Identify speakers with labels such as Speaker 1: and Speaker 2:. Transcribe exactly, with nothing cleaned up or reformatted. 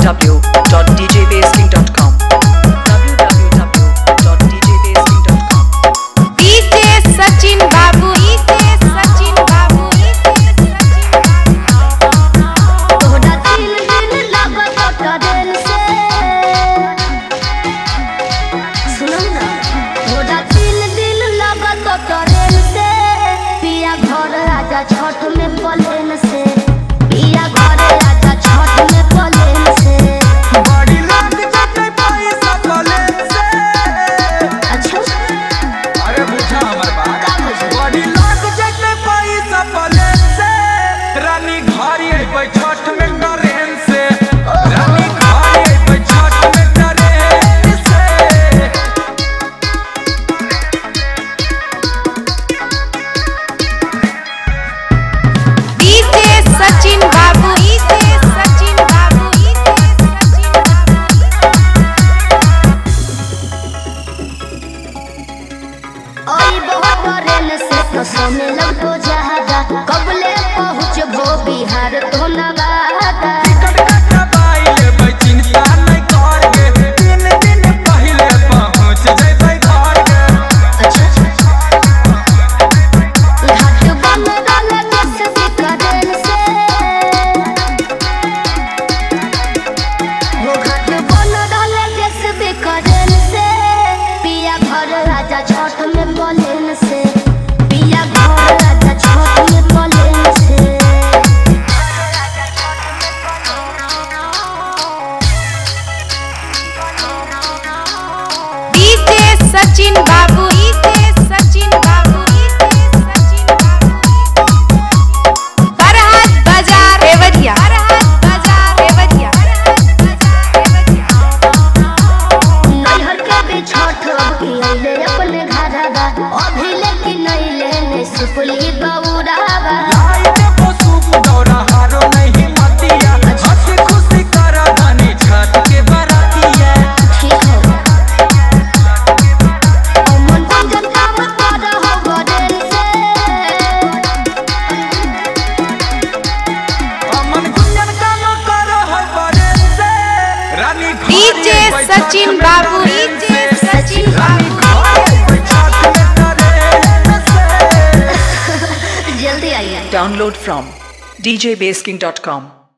Speaker 1: w dot d j basking dot com w w w dot d j basking dot com
Speaker 2: DJ Sachin Babu DJ Sachin बाबू
Speaker 3: तोड़ा दिल दिल लगत train से सुनो ना तोड़ा दिल दिल लगत ट्रेन से पिया घर राजा छठ में प्लेन से पिया घर राजा छठ में प्लेन से
Speaker 4: बड़ी लाग जाते पैसा प्लेन से।
Speaker 3: अच्छा
Speaker 4: अरे बुझा हमर बात
Speaker 3: का बुझा?
Speaker 4: बड़ी लाग जाते पैसा प्लेन से रानी घरे अइबै छठ में ट्रेन से रानी घरे अइबै छठ में ट्रेन से।
Speaker 2: DJ Sachin Babu DJ Sachin Babu DJ Sachin बाबू
Speaker 3: ओई बहुत ट्रेन से तो समय लगतो ज्यादा कबले पहुँचबो बिहार तो नवादा
Speaker 4: टिकट कटवाई लेबै चिंता नहीं करगे तीन दिन पहले पहुँच जइबै घर के।
Speaker 3: अच्छा घाट बन डाले बस बिकरेन से वो घाट बन डाले बस बिकरेन से पिया घर राजा छठ में प्लेन से पिया घर राजा छठ में प्लेन से
Speaker 2: DJ Sachin Babu DJ Sachin Babu DJ Sachin बाबू बरहत बाजार देवरिया बरहत बाजार देवरिया
Speaker 3: नैहर के भी छठ अइले अपने घरवा अभी लेकिन नहीं लेने सुपली गौरावा
Speaker 4: लाई देबो सूप दौरा हारो नहीं मतिया हंसी खुशी करा धनी छठ के बरातिया।
Speaker 3: ठीक है मन गुंजन काम कर हो बदल से
Speaker 4: अमन गुंजन काम करो है बरेन से रानी घरे
Speaker 2: डीजे
Speaker 4: अइबै छठ
Speaker 2: सचिन
Speaker 4: में
Speaker 2: बाबू
Speaker 4: ट्रेन
Speaker 2: डीजे
Speaker 4: से।
Speaker 2: सचिन
Speaker 4: रानी
Speaker 2: बाबू
Speaker 4: घरे अइबै छठ में ट्रेन से।
Speaker 3: जल्दी आइए
Speaker 1: download from d j basking dot com